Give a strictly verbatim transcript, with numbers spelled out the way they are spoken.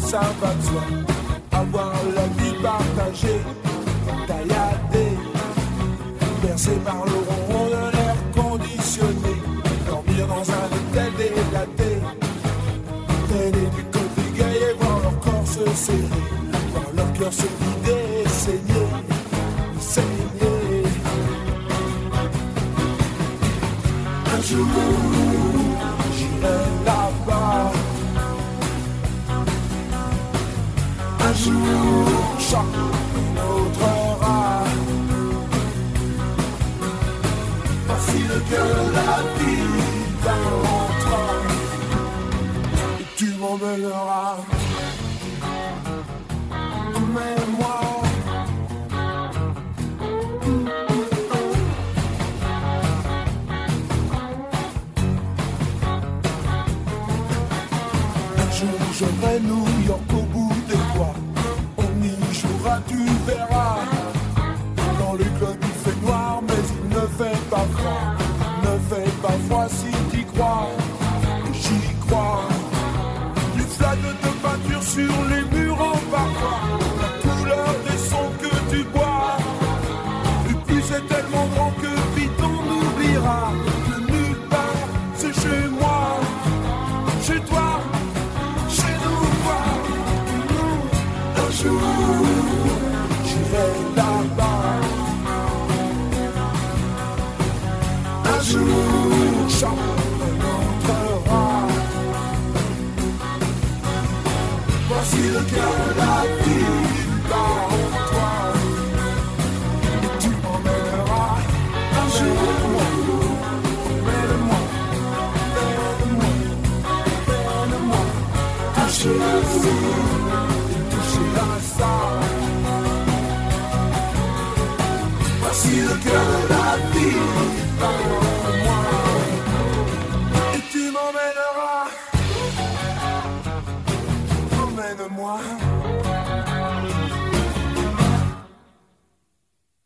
ça va de soi. Avoir la vie partagée, tailladée, bercé par le ronron de l'air conditionné, dormir dans un hôtel délaté, traîner du côté gay et voir leur corps se serrer, voir leur cœur se vider et saigner, saigner. Un jour, j'irai là-bas. Un jour, chacun notre rat. Facile que la vie t'inventera et tu m'emmèneras. Emmène-moi. Un jour, j'aurai New York au bout des doigts. On y jouera, tu verras. Dans le club il fait noir, mais il ne fait pas froid. Ne fait pas froid si t'y crois. J'y crois. Du flag de peinture sur les murs en parfois. La couleur des sons que tu bois. Et puis c'est tellement grand que vite on oubliera que nulle part c'est chez moi, chez toi, chez nous, quoi. Un jour, j'irai là-bas. Un jour, chacun entrera. Voici le cœur de la vie par en toi. Et tu m'emmèneras. Un jour, emmène-moi, emmène-moi, emmène-moi. Un jour.